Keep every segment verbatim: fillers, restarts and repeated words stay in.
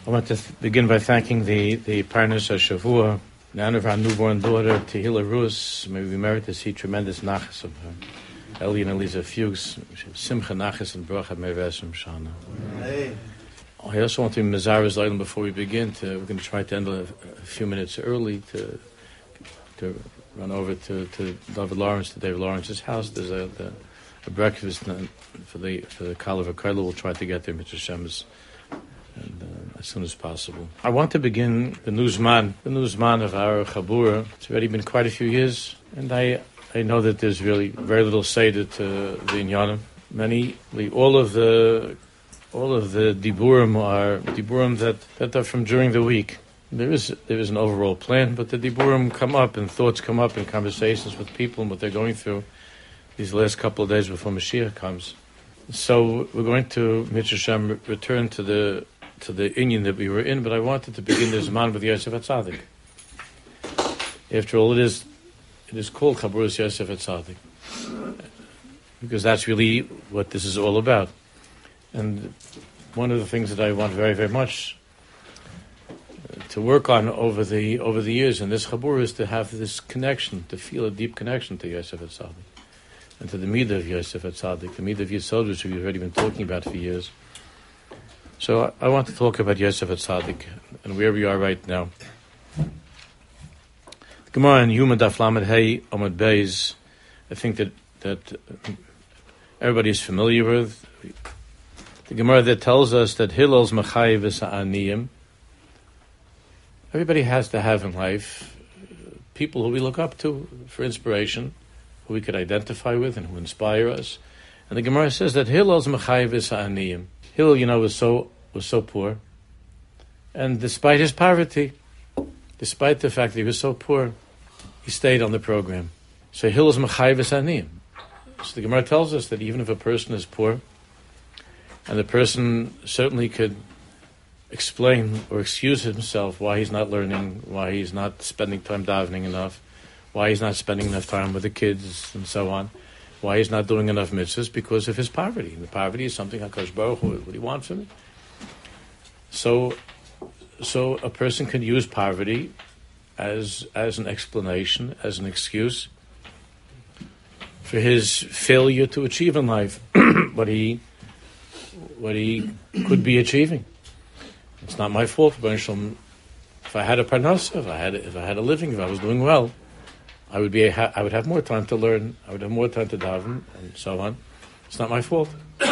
I want to th- begin by thanking the, the Parnas HaShavua, in honor of our newborn daughter, Tehila Rus. May we merit to see tremendous nachas of her. Eli and Eliza Fuchs, Simcha Nachas and Bracha Mevesim Shana. I also want to be Mazaras Leilam before we begin. To, we're going to try to end a, a few minutes early to to run over to, to David Lawrence, to David Lawrence's house. There's a, the, a breakfast for the for the Kala V'Karla. We'll try to get there, Mister Shems, and uh, as soon as possible. I want to begin the newsman, the newsman of our Chabura. It's already been quite a few years, and I I know that there's really very little said to the Inyanim. Many, all of the all of the diburim are diburim that, that are from during the week. There is there is an overall plan, but the diburim come up and thoughts come up in conversations with people and what they're going through these last couple of days before Mashiach comes. So we're going to, Mitzvah Shem, return to the to the inyan that we were in, but I wanted to begin this man with Yosef HaTzadik. After all, it is it is called Chaburas Yosef HaTzadik, because that's really what this is all about. And one of the things that I want very, very much to work on over the over the years in this Chabur is to have this connection, to feel a deep connection to Yosef HaTzadik and to the Midah of Yosef HaTzadik, the Midah of Yisod, which we've already been talking about for years. So I, I want to talk about Yosef HaTzadik and where we are right now. The Gemara in Yuma Daf Lamed Hey Amud Beis, I think that that everybody is familiar with. The Gemara that tells us that Hillel's Mechayev Aniyim. Everybody has to have in life people who we look up to for inspiration, who we could identify with and who inspire us. And the Gemara says that Hillel's Mechayev Aniyim. Hillel, you know, was so was so poor, and despite his poverty, despite the fact that he was so poor, he stayed on the program. So Hillel's Mechayev Aniyim. So the Gemara tells us that even if a person is poor, and the person certainly could explain or excuse himself why he's not learning, why he's not spending time davening enough, why he's not spending enough time with the kids and so on, why he's not doing enough mitzvahs, because of his poverty. And the poverty is something HaKadosh Baruch Hu, what do you want from me? So, so a person can use poverty as as an explanation, as an excuse for his failure to achieve in life what he what he could be achieving. It's not my fault. If I had a parnasa, if I had if I had a living, if I was doing well, I would be I would have more time to learn. I would have more time to daven and so on. It's not my fault.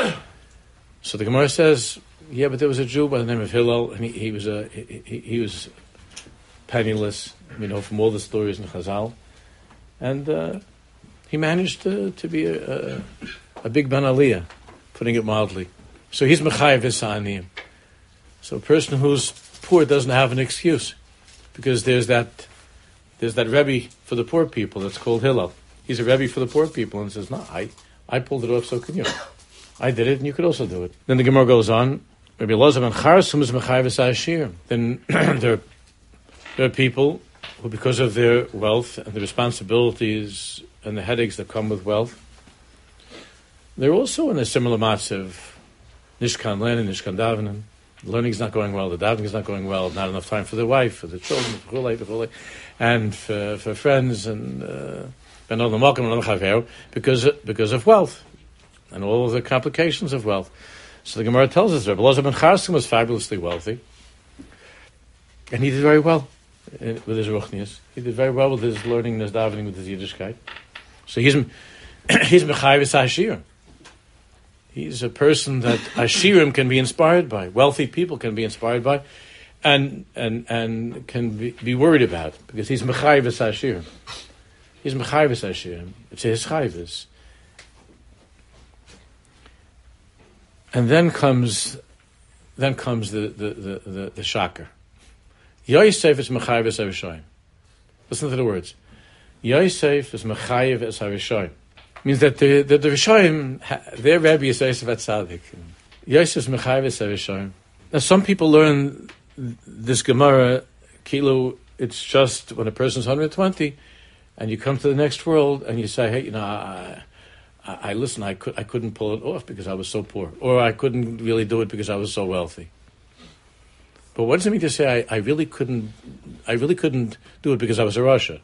So the Gemara says, yeah, but there was a Jew by the name of Hillel, and he, he was a he, he, he was penniless. You know, from all the stories in Chazal, and uh, he managed to to be a, a, a big Ben Aliyah, putting it mildly. So he's Mechayev Aniyim. So a person who's poor doesn't have an excuse, because there's that there's that Rebbe for the poor people that's called Hillel. He's a Rebbe for the poor people and says, no, I, I pulled it off, so can you. I did it, and you could also do it. Then the Gemara goes on, Rabbi Elazar ben Charsum is Mechayev Ashirim. Then there, there are people who, because of their wealth and the responsibilities and the headaches that come with wealth, they're also in a similar matzav. Nishkan Lenin, Nishkan Davenin. The learning is not going well, the davening is not going well, not enough time for the wife, for the children, and for, for friends, and uh, because because of wealth and all of the complications of wealth. So the Gemara tells us that Rabbi Elazar ben Charsum was fabulously wealthy, and he did very well with his ruchnius. He did very well with his learning, his davening, with his Yiddishkeit. So he's he's Mechayev Ashirim. He's a person that Ashirim can be inspired by, wealthy people can be inspired by, and and and can be, be worried about, because he's Mechayev Ashirim. He's Mechayev Ashirim. It's his chayvus. And then comes, then comes the the the the, the shocker. Yosef is Mechayev Ashirim. Listen to the words. Yosef is Mechayev Ashirim. Means that the the, the Rishonim, their Rebbe is Yosef HaTzadik. Yosef is Mechayev Ashirim. Now some people learn this Gemara, Kilo, it's just when a person's one hundred twenty, and you come to the next world and you say, hey, you know, I, I, I listen, I could I couldn't pull it off because I was so poor, or I couldn't really do it because I was so wealthy. But But what does it mean to say I, I really couldn't? I really couldn't do it because I was a Russia.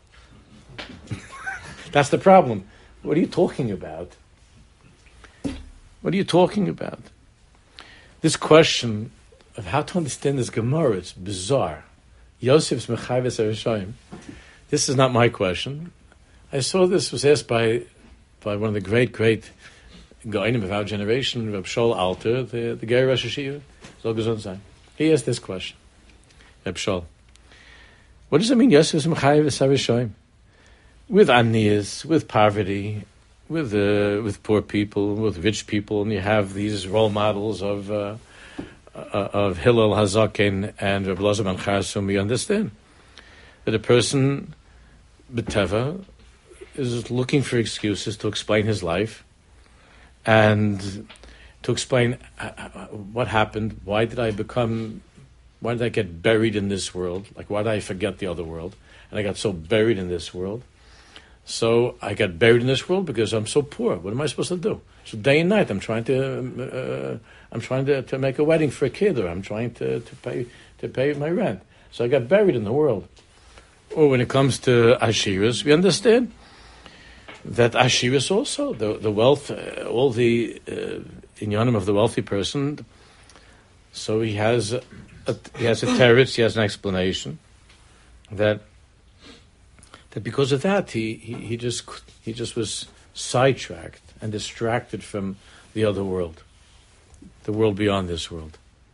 That's the problem. What are you talking about? What are you talking about? This question of how to understand this Gemara, it's bizarre. Yosef's Mechayves Arishayim. This is not my question. I saw this was asked by by one of the great, great Goinim of our generation, Reb Shaul Alter, the, the Ger Rosh Hashiva. He asked this question. Reb Shaul, what does it mean, Yosef's Mechayves Arishayim? With aniyas, with poverty, with uh, with poor people, with rich people, and you have these role models of uh, uh, of Hillel Hazaken and Reb Elazar ben Charsum. We understand that a person, B'teva, is looking for excuses to explain his life and to explain uh, what happened. Why did I become? Why did I get buried in this world? Like, why did I forget the other world? And I got so buried in this world. So I got buried in this world because I'm so poor. What am I supposed to do? So day and night I'm trying to, uh, I'm trying to, to make a wedding for a kid, or I'm trying to, to pay to pay my rent. So I got buried in the world. Or when it comes to Ashiras, we understand that Ashiras also, the the wealth, uh, all the uh, inyanim of the wealthy person. So he has a, he has a teretz, he has an explanation that. That because of that, he, he, he just he just was sidetracked and distracted from the other world, the world beyond this world.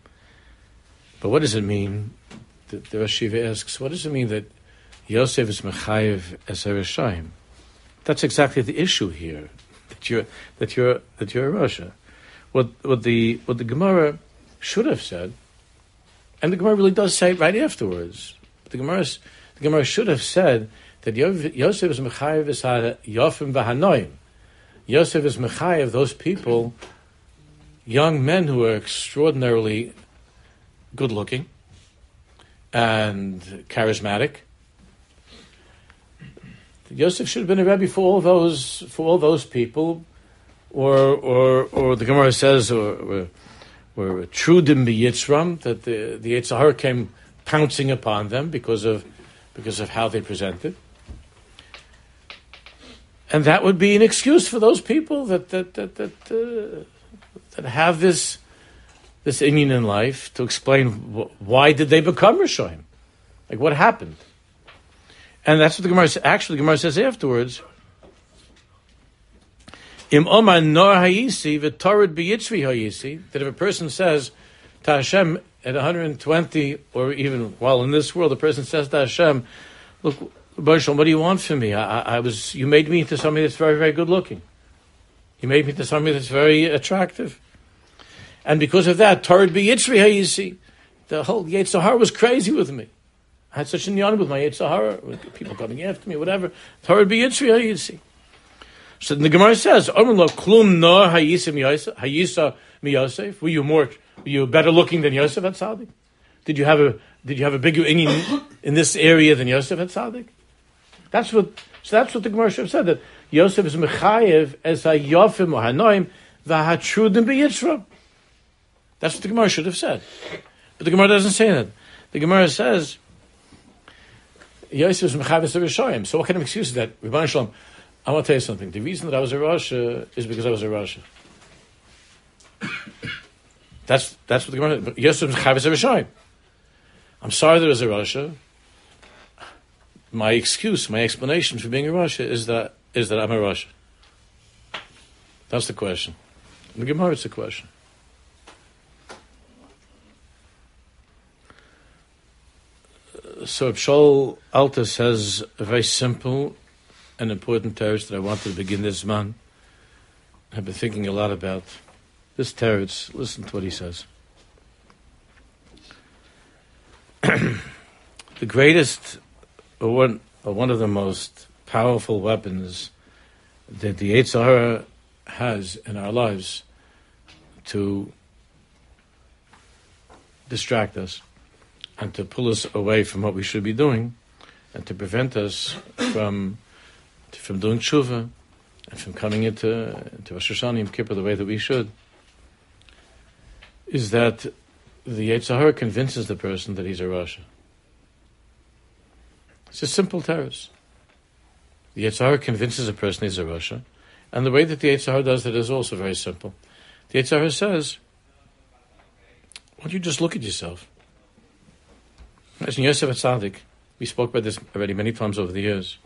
But what does it mean? The, the Rosh Hashiva asks, what does it mean that Yosef is mechayev es harishayim? That's exactly the issue here. That you're that you're that you're a Russia. What what the what the Gemara should have said, and the Gemara really does say it right afterwards. The Gemara the Gemara should have said that Yosef is mechayev is yofim v'hanoim. Yosef is mechayev those people, young men who are extraordinarily good-looking and charismatic. Yosef should have been a Rebbe for all those for all those people, or or or the Gemara says, or or, or trudim b'yitzram, that the the Yetzer Hara came pouncing upon them because of because of how they presented. And that would be an excuse for those people that that that that, uh, that have this this inyan in life to explain wh- why did they become Rishonim, like what happened. And that's what the Gemara actually the Gemara says afterwards. Im Omar Nor Hayisi v'Torad B'Yitzri Hayisi, that if a person says to Hashem at one hundred twenty, or even while in this world, a person says to Hashem, "Look, Baruch, what do you want from me? I, I, I was. You made me into somebody that's very, very good looking. You made me into somebody that's very attractive, and because of that, Torad B'Yitzri Hayisi, the whole Yetzer Hara was crazy with me. I had such an inyan with my Yetzer Hara, with people coming after me, whatever. Torad B'Yitzri Hayisi." So the Gemara says, "Omer lo klum nor hayisa hayisa miyosef." Were you more? Were you better looking than Yosef at Tzaddik? Did you have a Did you have a bigger inyan in this area than Yosef at Tzaddik? That's what. So that's what the Gemara should have said, that Yosef is mechayev as a yofim or hanoim v'hatrudim b'yitzram. That's what the Gemara should have said, but the Gemara doesn't say that. The Gemara says Yosef is mechayev as a rishoyim. So what kind of excuse is that? Rebbeinu Shalom, I want to tell you something. The reason that I was a Rasha is because I was a Rasha. That's that's what the Gemara. Yosef is mechayev as a rishoyim. I'm sorry there was a Rasha. My excuse, my explanation for being a Rasha is that is that I'm a Rasha. That's the question. In the Gemara, it's a question. So Shaul Alta says a very simple and important teretz that I wanted to begin this man. I've been thinking a lot about this teretz. Listen to what he says. The greatest, or one, or one of the most powerful weapons that the Yetzer Hara has in our lives to distract us and to pull us away from what we should be doing and to prevent us from from doing tshuva and from coming into, into Rosh Hashanah Yom Kippur the way that we should, is that the Yetzer Hara convinces the person that he's a Rasha. It's a simple terrace. The Yetzer Hara convinces a person he's a Rasha, and the way that the Yetzer Hara does it is also very simple. The Yetzer Hara says, why don't you just look at yourself? As in Yosef Atzadik, we spoke about this already many times over the years.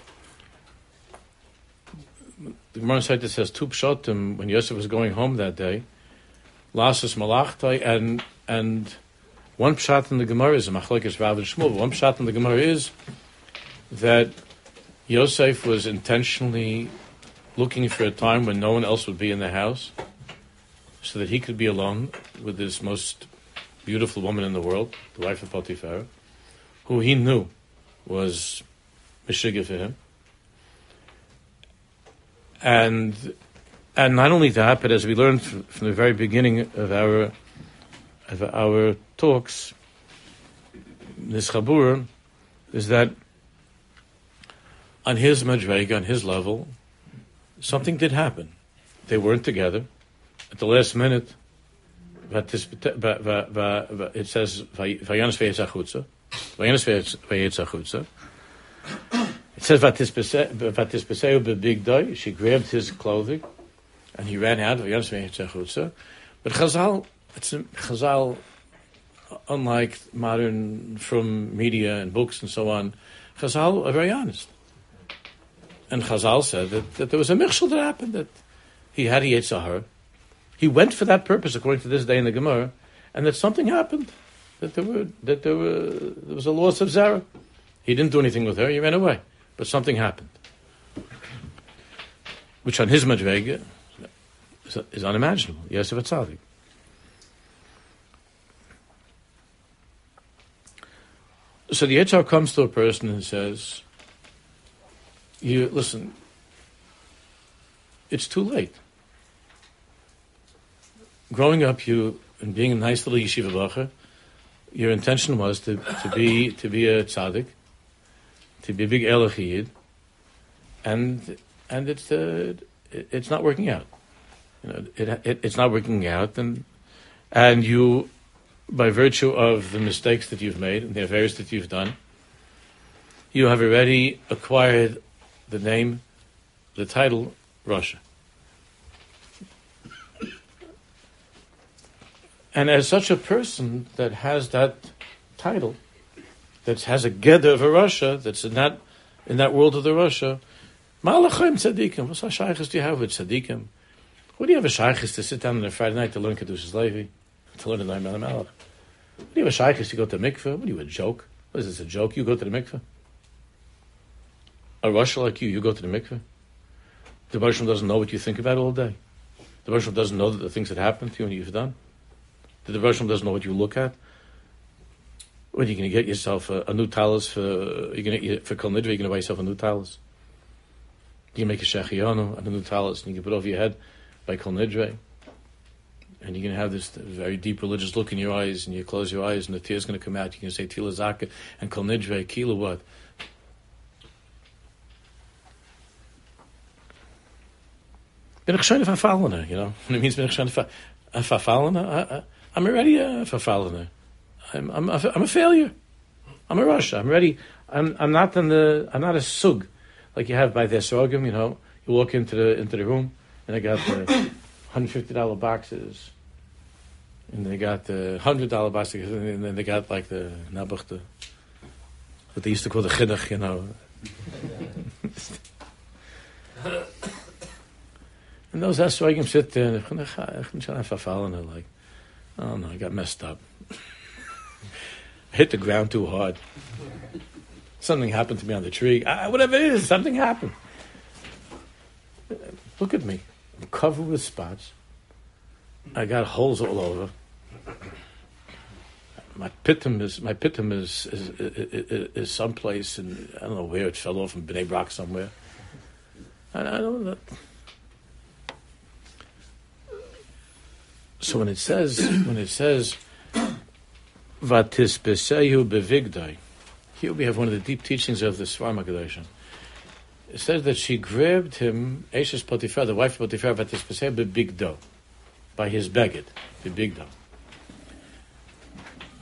The Gemara Saita says, two pshatim, when Yosef was going home that day, Lasas Malachtai, and and one pshat in the Gemara is a machlokes Rav and Shmuel. One pshat in the Gemara is that Yosef was intentionally looking for a time when no one else would be in the house, so that he could be alone with this most beautiful woman in the world, the wife of Potiphar, who he knew was Meshiga for him. And and not only that, but as we learned from, from the very beginning of our of our talks, this Chabur, is that on his madrega, on his level, something did happen. They weren't together. At the last minute, it says, Vayanas v'yetz achutza. Vayanas v'yetz achutza. It says, Vatisbeseu bebigdai. She grabbed his clothing, and he ran out. Vayanas v'yetz achutza. But Chazal, it's Chazal, unlike modern from media and books and so on, Chazal are very honest. And Chazal said that, that there was a michshel that happened, that he had a Yetzer Hara. He went for that purpose, according to this day in the Gemara, and that something happened, that there were that there were there was a loss of Zara. He didn't do anything with her; he ran away, but something happened, which on his madrega is, is unimaginable. Yosef Atzadik. So the Yetzer Hara comes to a person and says, "You listen. It's too late. Growing up, you and being a nice little yeshiva bacher, your intention was to, to be to be a tzaddik, to be a big elachiyid, and and it's uh, it, it's not working out. You know, it, it it's not working out, and and you, by virtue of the mistakes that you've made and the affairs that you've done, you have already acquired the name, the title, Rasha. And as such a person that has that title, that has a geder of a Rasha, that's in that in that world of the Rasha, Malachim tzaddikim. What's shaychus do you have with tzaddikim? What do you have a shaychus to sit down on a Friday night to learn Kedushas Levi, to learn the Nine Malach? What do you have a shaychus to go to mikveh? What are you, a joke? What is this, a joke? You go to the mikveh? A Rasha like you, you go to the mikveh? The Baruch Shem doesn't know what you think about all day. The Baruch Shem doesn't know that the things that happened to you and you've done. The Baruch Shem doesn't know what you look at. When are you going to get yourself a, a new talus for you're going to for Kol Nidre? You're going to buy yourself a new talus. You can make a shechianu and a new talus, and you can put it over your head by Kol Nidre. And you're going to have this very deep religious look in your eyes, and you close your eyes, and the tears going to come out. You can say Tila Zaka and Kol Nidre, Kila what? Bin ich schon verfallener, you know? What it means, bin ich schon verfallener? I'm already a verfallener. I'm I'm a, I'm a failure. I'm a Rasha. I'm ready. I'm I'm not in the I'm not a sug like you have by the Esrogim. You know, you walk into the into the room and they got the one hundred fifty dollar boxes, and they got the hundred dollar boxes, and then they got like the nabuch, the what they used to call the chinuch, you know. And those Esrogim sit there and they're like, oh no, I got messed up. I hit the ground too hard. Something happened to me on the tree. Ah, whatever it is, something happened. Look at me. I'm covered with spots. I got holes all over. My pitum is my pitum is is, is, is someplace, and I don't know where it fell off in Bnei Brak somewhere. I, I don't know. So when it says when it says Vatisbesehu bevigdai, here we have one of the deep teachings of the Svarma Kedusha. It says that she grabbed him, Eshes Potiphar, the wife of Potiphar, Vatisbesehu bebigdo, by his beged, bebigdo.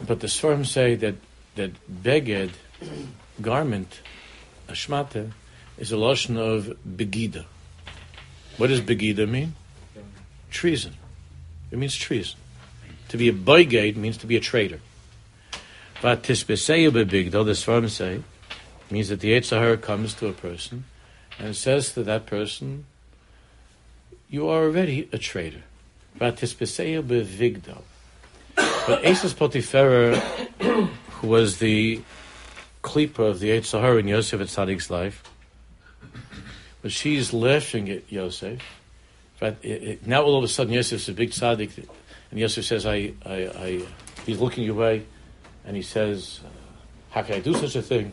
but the Sforim say that that beged, garment, ashmata, is a lotion of begida. What does begida mean? Treason. It means treason. To be a boygate means to be a traitor. But tisbeseyu bebigdo, the Sforim say, means that the Yetzer Hara comes to a person and says to that person, you are already a traitor. But tisbeseyu bevigdo. But Esa's Potiphera, who was the klipa of the Yetzer Hara in Yosef at Tzaddik's life, but she's laughing at Yosef. But it, it, now all of a sudden Yosef's a big tzaddik, and Yosef says, I, I, I, he's looking your way, and he says, how can I do such a thing?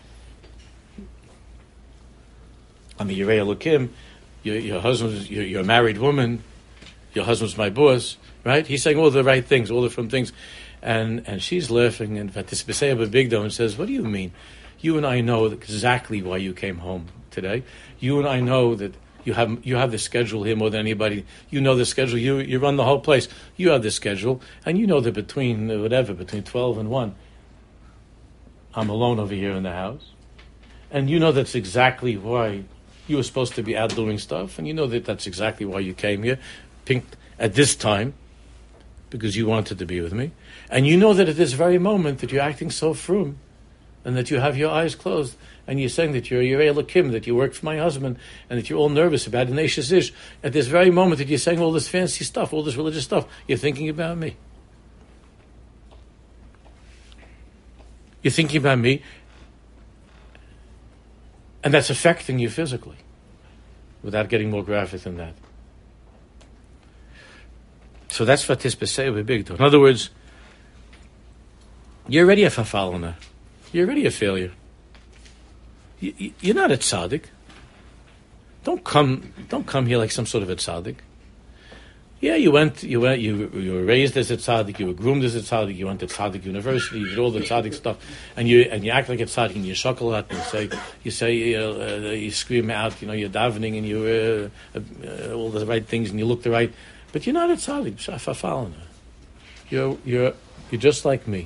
I'm a Yirei Elokim, your, your husband, you're, you're a married woman, your husband's my boss, right? He's saying all the right things, all the from things, and and she's laughing, and Vatisbeseya Bebigdo, and says, what do you mean? You and I know exactly why you came home today. You and I know that You have you have the schedule here more than anybody. You know the schedule. You you run the whole place. You have the schedule, and you know that between uh, whatever between twelve and one, I'm alone over here in the house, and you know that's exactly why you were supposed to be out doing stuff, and you know that that's exactly why you came here, pink at this time, because you wanted to be with me, and you know that at this very moment that you're acting so frum, and that you have your eyes closed. And you're saying that you're Yirei Elokim, that you work for my husband, and that you're all nervous about the Nashis Ish. At this very moment that you're saying all this fancy stuff, all this religious stuff, you're thinking about me. You're thinking about me, and that's affecting you physically, without getting more graphic than that. So that's Fatis B'Sei B'Bigdo. In other words, you're already a Fafalana. You're already a failure. You're not a tzaddik. Don't come, don't come here like some sort of a tzaddik. Yeah, you went, you went, you you were raised as a tzaddik, you were groomed as a tzaddik, you went to tzaddik university, you did all the tzaddik stuff, and you and you act like a tzaddik, and you chocolate, and you say, you say, you, know, uh, you scream out, you know, you're davening, and you uh, uh, all the right things, and you look the right, but you're not a tzaddik. Shafafalana. You're you're you're just like me.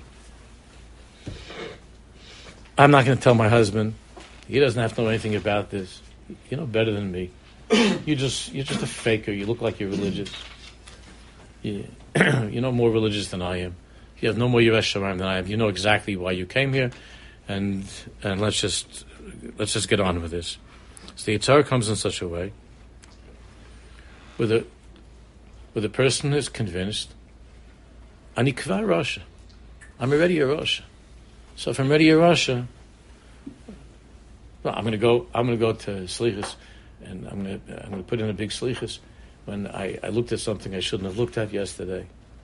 I'm not going to tell my husband. He doesn't have to know anything about this. You know better than me. You just you're just a faker. You look like you're religious. You, you're no more religious than I am. You have no more Yiras Shamayim than I have. You know exactly why you came here, and and let's just let's just get on with this. So the Yetzer Hara comes in such a way, where the where the person is convinced, Ani kvar Rasha. I'm already a Rasha. So if I'm already a Rasha, well, I'm going to go. I'm going to go to Slichus, and I'm going to. I'm going to put in a big Slichus. When I, I looked at something I shouldn't have looked at yesterday.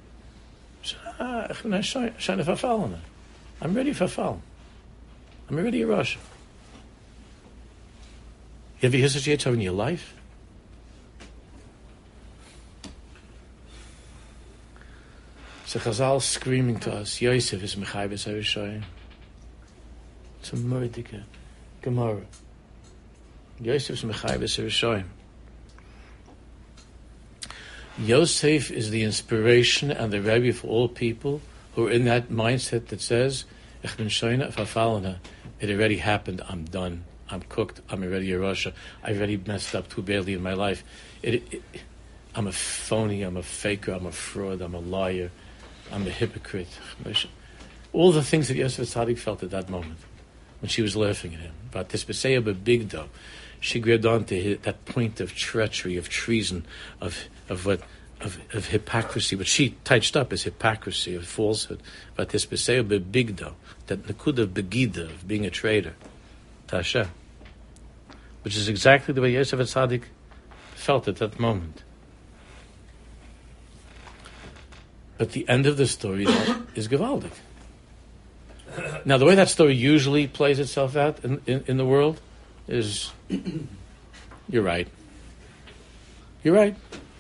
I'm ready for fall. I'm already a Rasha. You ever hear such a Yetzer Hara in your life? So Chazal screaming to us, Yosef is Mechayves HaRishayim. It's a murdika. Gemara. Yosef's Mechayves HaRishayim. Yosef is the inspiration and the Rebbe for all people who are in that mindset that says, Ich bin shoyna fafalana. It already happened. I'm done. I'm cooked. I'm already a Rasha. I've already messed up too badly in my life. It, it, I'm a phony. I'm a faker. I'm a fraud. I'm a liar. I'm a hypocrite. All the things that Yosef Tzaddik felt at that moment when she was laughing at him. But this B'Seya B'Bigdo, she grabbed onto his, that point of treachery, of treason, of of what of, of hypocrisy, but she touched up as hypocrisy, of falsehood. But this B'Seya B'Bigdo, that Nakuda Begida, of being a traitor, Tasha, which is exactly the way Yosef Tzaddik felt at that moment. But the end of the story is Gevaldik. Now, the way that story usually plays itself out in, in, in the world is, you're right. You're right.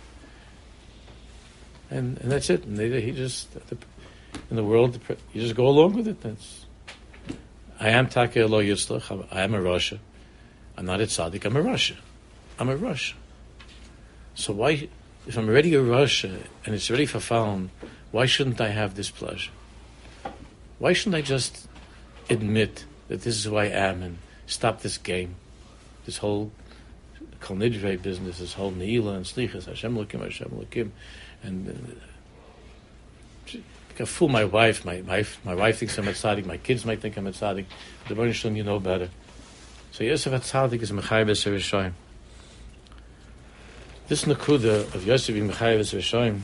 And and that's it. And they, he just, in the world, you just go along with it. That's, I am Takei Lo Yitzlach. I am a Rasha. I'm not a tzaddik. I'm a Rasha. I'm a Rasha. So why, if I'm already a Rasha and it's already verfallen, why shouldn't I have this pleasure? Why shouldn't I just admit that this is who I am and stop this game, this whole Kol Nidre business, this whole Neila and Slichas, Hashem Lukim, Hashem Lukim, and uh, I can fool my wife. My wife, my wife thinks I'm a tzaddik. My kids might think I'm a tzaddik. The Baruch Shalom, you know better. So Yosef HaTzadik is Mechayev Rishoyim. This Nakuda of Yosef being Mechayev Rishoyim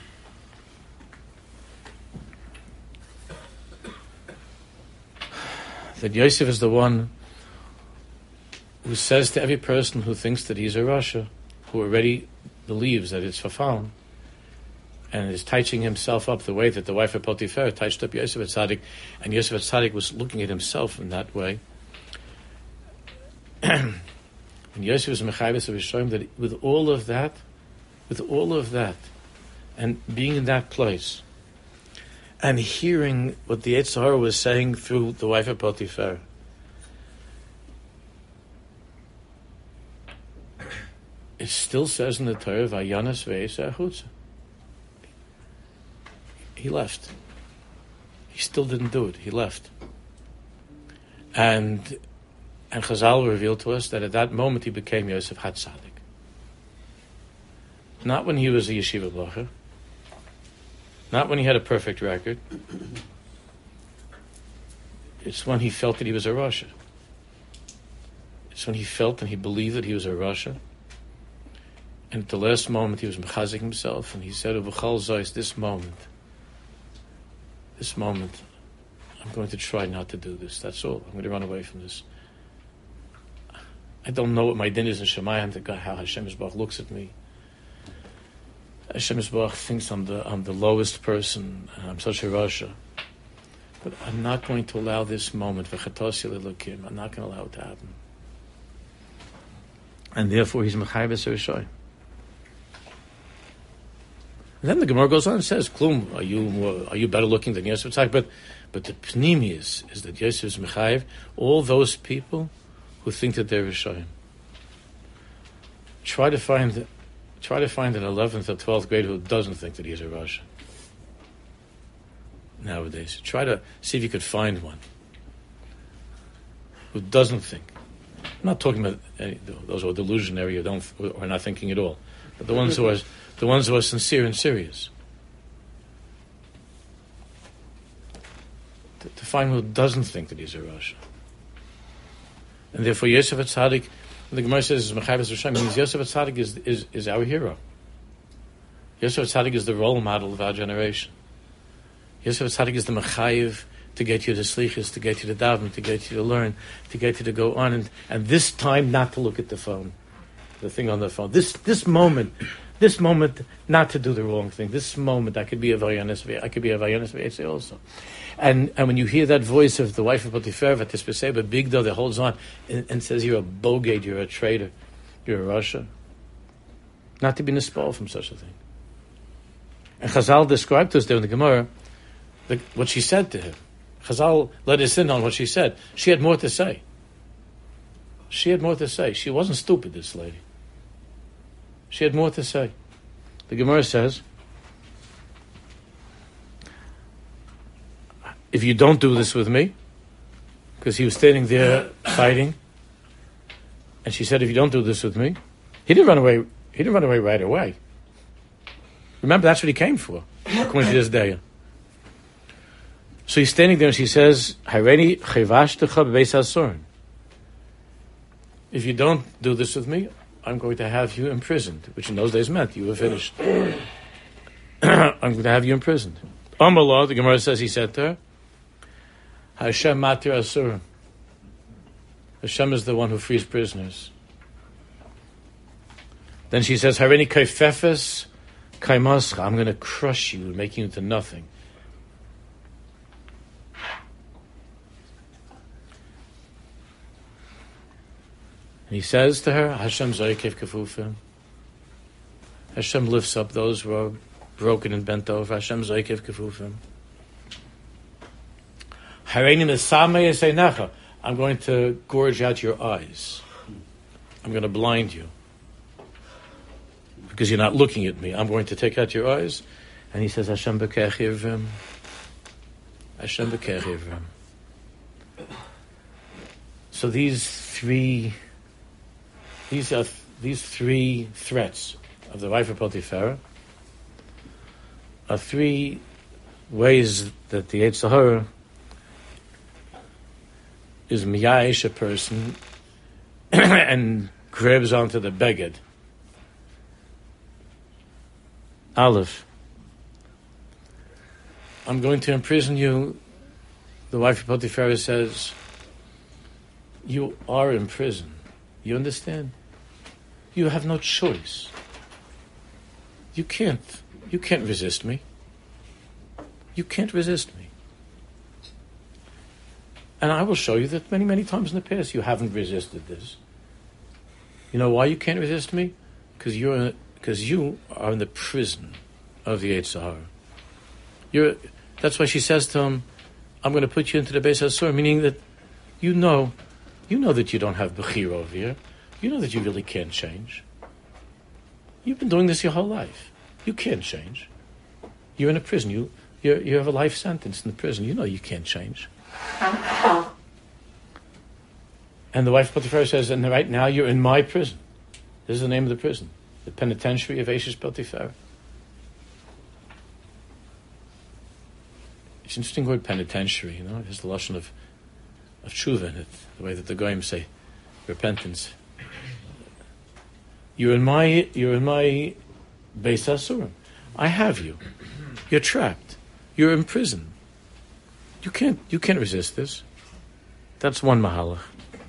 that Yosef is the one who says to every person who thinks that he's a Rasha, who already believes that it's Fafal, and is touching himself up the way that the wife of Potiphar touched up Yosef HaTzadik, and Yosef HaTzadik was looking at himself in that way. And Yosef is Mechayev Rishoyim that with all of that, with all of that, and being in that place, and hearing what the Yetzer Hara was saying through the wife of Potiphar, it still says in the Torah, Vayanas ve'esa achutza. He left. He still didn't do it. He left. And and Chazal revealed to us that at that moment he became Yosef HaTzadik. Not when he was a yeshiva blacher. Not when he had a perfect record. It's when he felt that he was a Rasha. It's when he felt and he believed that he was a Rasha. And at the last moment he was mechazik himself and he said, Uvachal Zois, this moment, this moment, I'm going to try not to do this. That's all. I'm going to run away from this. I don't know what my din is in Shemayim, to God, how Hashem Yisbarach looks at me. Hashem Yisbarach thinks I'm the I'm the lowest person, and I'm such a Rasha. But I'm not going to allow this moment, v'chatasi l'elokim, I'm not going to allow it to happen. And therefore he's Mechayev Rishoyim. And then the Gemara goes on and says, Klum, are you more, are you better looking than Yosef HaTzadik? But but the pnimius is that Yosef is Mechayev all those people who think that they're Rishoyim. Try to find try to find an eleventh or twelfth grader who doesn't think that he's a Rasha. Nowadays. Try to see if you could find one who doesn't think. I'm not talking about any, those who are delusionary or don't or are not thinking at all. But the ones who are the ones who are sincere and serious. To, to find who doesn't think that he's a Rasha. And therefore Yosef HaTzadik, the Gemara says, Mechayev Rishoyim, means Yosef HaTzadik is, is, is our hero. Yosef HaTzadik is the role model of our generation. Yosef HaTzadik is the Mechayev to get you to Slichas, to get you to daven, to get you to learn, to get you to go on, and, and this time not to look at the phone, the thing on the phone. This this moment, this moment not to do the wrong thing. This moment I could be a Vayanis, I could be a Vayanis Ve'etzeh also. And and when you hear that voice of the wife of Potiphar, but big though that holds on and, and says you're a bogate, you're a traitor, you're a Rasha, not to be nispal from such a thing. And Chazal described to us there in the Gemara the, what she said to him. Chazal let us in on what she said. She had more to say. She had more to say. She wasn't stupid, this lady. She had more to say. The Gemara says, if you don't do this with me, because he was standing there fighting, and she said, if you don't do this with me, he didn't run away. He didn't run away right away. Remember, that's what he came for, according to this day. So he's standing there, and she says, "Hareini chevashtecha b'beis hasorin." If you don't do this with me, I'm going to have you imprisoned, which in those days meant you were finished. I'm going to have you imprisoned. Amallah, the Gemara says, he said to her, Hashem matir asurim. Hashem is the one who frees prisoners. Then she says, Hareini kaifefes kaimascha. I'm going to crush you and make you into nothing. And he says to her, Hashem zoikev kefufim. Hashem lifts up those who are broken and bent over. Hashem zoikev kefufim. Hareini mesameh eseinecha. I'm going to gorge out your eyes. I'm going to blind you. Because you're not looking at me. I'm going to take out your eyes. And he says, Hashem bekechivim. Hashem b'keich Avraham. So these three, these are these three threats of the wife of Potiphar are three ways that the Yetzer Hara is miyayish a person and grabs onto the beged. Aleph, I'm going to imprison you. The wife of Potiphar says, you are in prison. You understand? You have no choice. You can't, you can't resist me. You can't resist me. And I will show you that many, many times in the past you haven't resisted this. You know why you can't resist me? Because you're, because you are in the prison of the Yetzer Hara. You're, that's why she says to him, I'm going to put you into the Beis HaSurim, meaning that you know, you know that you don't have Bechira over here. You know that you really can't change. You've been doing this your whole life. You can't change. You're in a prison. You, you you have a life sentence in the prison. You know you can't change. And the wife of Potiphar says, and right now you're in my prison. This is the name of the prison. The penitentiary of Eshes Potiphar. It's an interesting word, penitentiary, you know. It has the lashon of, of tshuva in it, the way that the goyim say repentance. You're in my, you're in my Beis HaSurim. I have you. You're trapped. You're in prison. You can't, you can't resist this. That's one mahalach.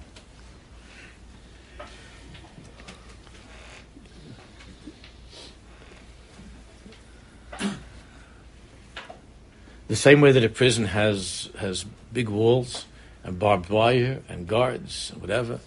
The same way that a prison has has big walls and barbed wire and guards and whatever,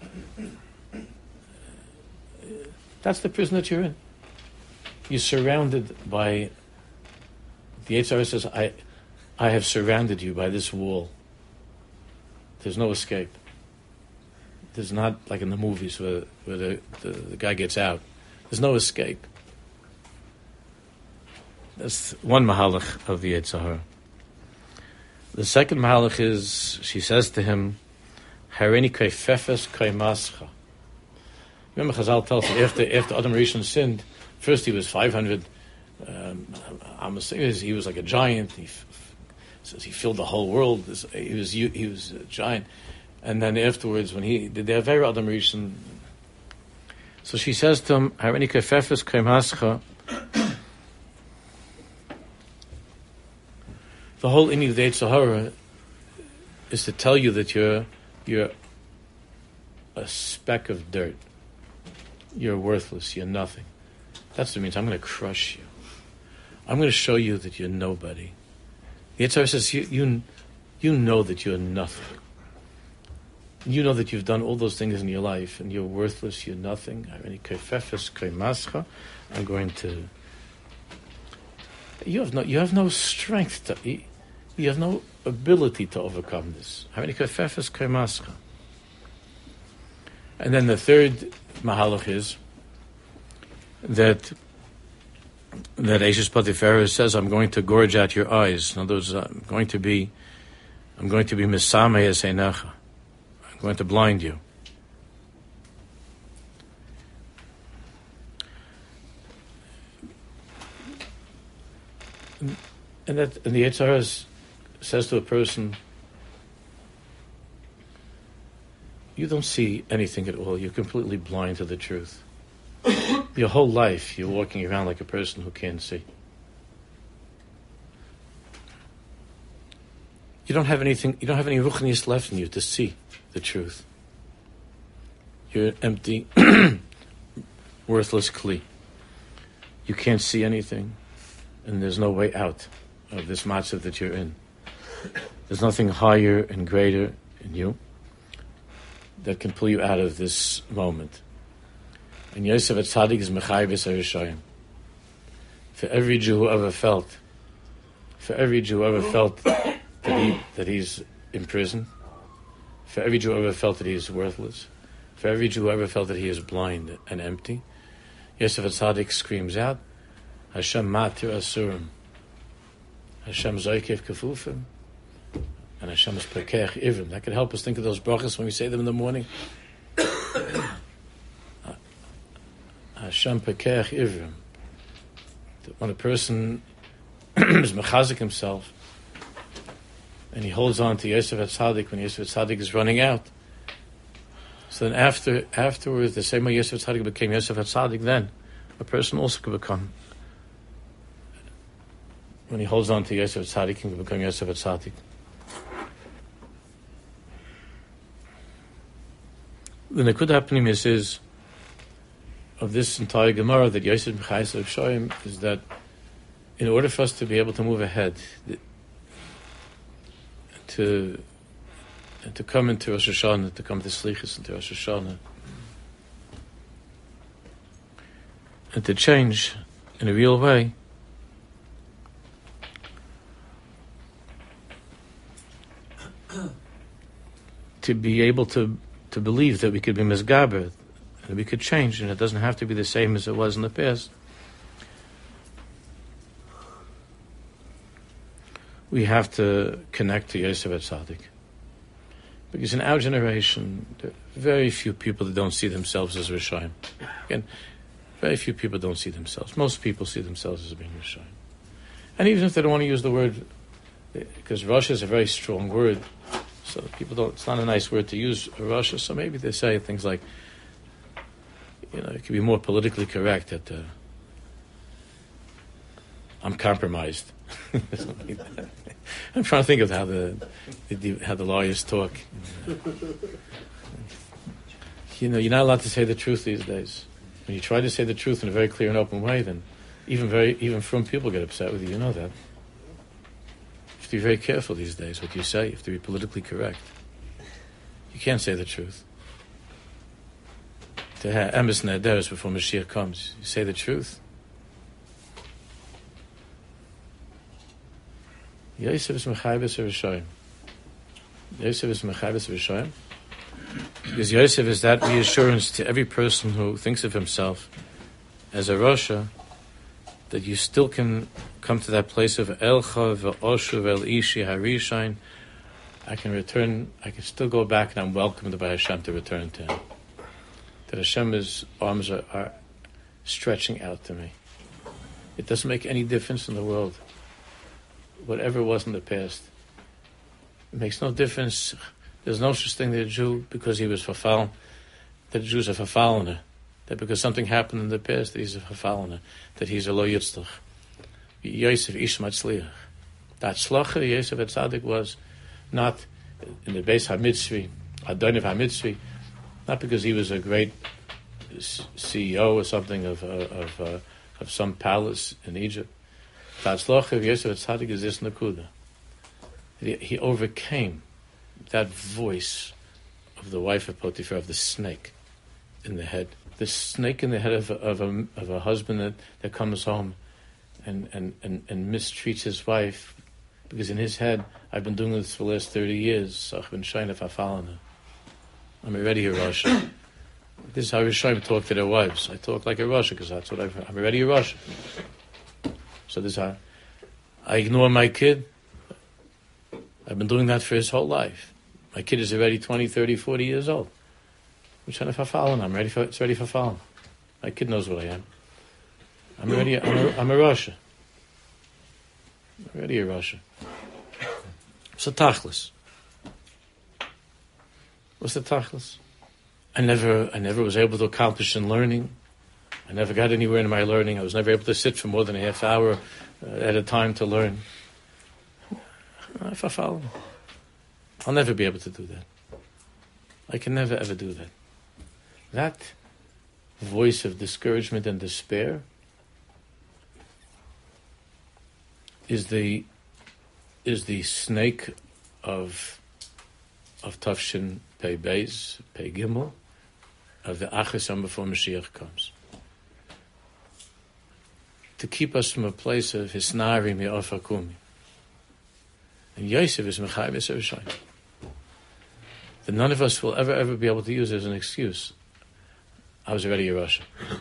that's the prison that you're in. You're surrounded by, the Yetzer Hara says, I, I have surrounded you by this wall. There's no escape. There's not like in the movies where, where the, the, the guy gets out. There's no escape. That's one mahalach of the Yetzer Hara. The second mahalach is, she says to him, Harini kaifefes kaimascha. Remember Chazal tells us after, after Adam Rishon sinned, first he was five hundred, um, he was like a giant, he f- says he filled the whole world, he was he was a giant. And then afterwards, when he did the Avera Adam Rishon, so she says to him, Harini kaifefes kaimascha. The whole inyan of the Yetzer Hara is to tell you that you're you're a speck of dirt. You're worthless. You're nothing. That's what it means. I'm going to crush you. I'm going to show you that you're nobody. The Yetzer Hara says you, you you know that you're nothing. You know that you've done all those things in your life, and you're worthless. You're nothing. I'm going to. You have no. You have no strength to. You have no ability to overcome this. And then the third mahalach is that that Eshes Potiphar says, "I'm going to gorge out your eyes." In other words, I'm going to be, I'm going to be misameh es einecha. I'm going to blind you. And that, and the Yetzer Hara says to a person, you don't see anything at all. You're completely blind to the truth. Your whole life, you're walking around like a person who can't see. You don't have anything. You don't have any ruchnius left in you to see the truth. You're an empty, worthless kli. You can't see anything, and there's no way out of this matzav that you're in. There's nothing higher and greater in you that can pull you out of this moment. And Yosef HaTzadik is Mechai B'Sarishayim. For every Jew who ever felt, for every Jew who ever felt that he that he's in prison, for every Jew who ever felt that he is worthless, for every Jew who ever felt that he is blind and empty, Yosef HaTzadik screams out, Hashem Matir Asurim, Hashem Zoikev Kefufim, And Hashem is Pekech Ivrim. That could help us think of those brachas when we say them in the morning. Hashem Pekech Ivrim. When a person is mechazik himself and he holds on to Yosef HaTzadik when Yosef HaTzadik is running out, so then after afterwards, the same way Yosef HaTzadik became Yosef HaTzadik, then a person also could become, when he holds on to Yosef HaTzadik, he can become Yosef HaTzadik. The Nekuda Pnimis is of this entire Gemara that Yosef B'chayis of Shoyim is that in order for us to be able to move ahead, to and to come into Rosh Hashanah, to come to Slichus into Rosh Hashanah, and to change in a real way, to be able to to believe that we could be misgaber, and we could change, and it doesn't have to be the same as it was in the past. We have to connect to Yosef HaTzadik. Because in our generation, there are very few people that don't see themselves as Rishayim. Again, very few people don't see themselves. Most people see themselves as being Rishayim. And even if they don't want to use the word, because Rosh is a very strong word, so people don't, it's not a nice word to use, Rosh, so maybe they say things like, you know, it could be more politically correct that uh, I'm compromised. I'm trying to think of how the, the how the lawyers talk. You know, you're not allowed to say the truth these days. When you try to say the truth in a very clear and open way, then even very even from people get upset with you. You know that. You have to be very careful these days what you say. You have to be politically correct. You can't say the truth. To have emes nederes before Mashiach comes, you say the truth. Yosef is mechayves v'rishayim. Yosef is mechayves v'rishayim. Because Yosef is that reassurance to every person who thinks of himself as a Rasha, that you still can come to that place of Elcha v'oshu v'el-ishi harishayin. I can return, I can still go back and I'm welcomed by Hashem to return to Him. That Hashem's arms are, are stretching out to me. It doesn't make any difference in the world. Whatever it was in the past. It makes no difference. There's no such thing that a Jew, because he was verfallen, that a Jew is a verfallener. That because something happened in the past, that he's a verfallener. That he's a lo yitztach. Yosef ish matzliach. That tzlacha Yosef HaTzadik was not in the base HaMitzvi, Adoniv HaMitzvi, not because he was a great C E O or something of uh, of uh, of some palace in Egypt. The Tzlacha of Yosef HaTzadik is this Nakuda. He, he overcame that voice of the wife of Potiphar, of the snake in the head. The snake in the head of, of, a, of a husband that, that comes home and, and, and, and mistreats his wife, because in his head, I've been doing this for the last thirty years. I've been shayna fafalana. I'm already a Rasha. This is how Rishayim talk to their wives. I talk like a Rasha because that's what I've, I'm already a Rasha. So this is how I ignore my kid. I've been doing that for his whole life. My kid is already twenty, thirty, forty years old. I'm trying to fafalana. I'm ready for, it's ready for falling. My kid knows what I am. I'm already, I'm a, I'm a Rasha. I'm already a Rasha. So tachlis. What's the tachlis? I never, I never was able to accomplish in learning. I never got anywhere in my learning. I was never able to sit for more than a half hour uh, at a time to learn. If I follow, I'll never be able to do that. I can never ever do that. That voice of discouragement and despair is the is the snake of of Tafshin Pei Beis, Pei Gimel, of the Achasam before Mashiach comes. To keep us from a place of Hisnari Mi'ofakumi. And Yosef is Mechayv Yisrael. That none of us will ever, ever be able to use as an excuse. I was already a Rasha.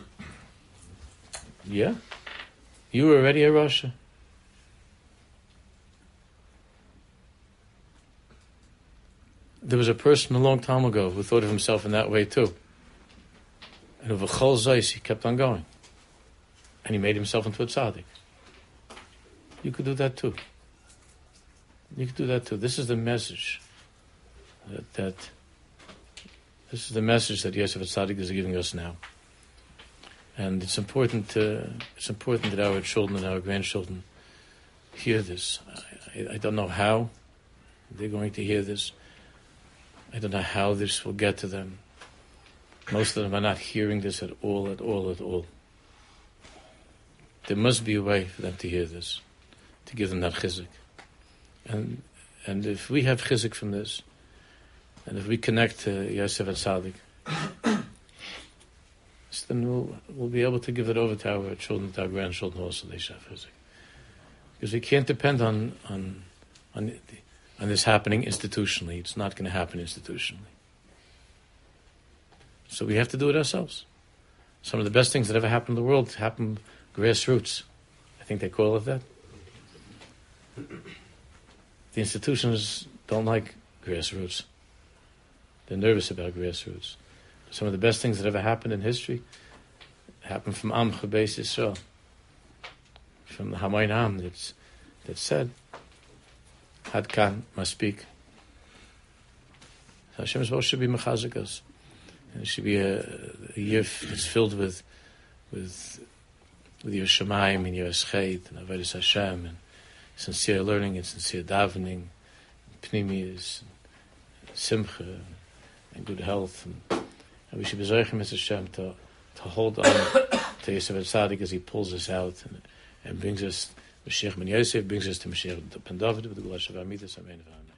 Yeah? You were already a Rasha. There was a person a long time ago who thought of himself in that way too. And over Chol Zeis, he kept on going. And he made himself into a tzaddik. You could do that too. You could do that too. This is the message that, that this is the message that Yosef Tzaddik is giving us now. And it's important to, it's important that our children and our grandchildren hear this. I, I don't know how they're going to hear this. I don't know how this will get to them. Most of them are not hearing this at all, at all, at all. There must be a way for them to hear this, to give them that chizuk. And and if we have chizuk from this, and if we connect to Yosef Tzaddik, then we'll, we'll be able to give it over to our children, to our grandchildren also, they shall have chizuk. Because we can't depend on, on, on, on this happening institutionally. It's not going to happen institutionally. So we have to do it ourselves. Some of the best things that ever happened in the world happen grassroots. I think they call it that. The institutions don't like grassroots. They're nervous about grassroots. Some of the best things that ever happened in history happened from Amcha Beis Yisrael, from the Hamoin Am that's, that said, Had Kan Maspik. Hashem should be mechazik us. And it should be a, a year that's filled with with with your Shemaim and your Escheit and Avodas Hashem and sincere learning and sincere davening, and Pnimiyas, and Simcha, and, and good health. And, and we should be Zoychem as Hashem to, to hold on to Yosef Tzaddik as he pulls us out and, and brings us, Mashiach Ben Yosef brings us to Mashiach Ben David with the Gulash of Amidas. Amen.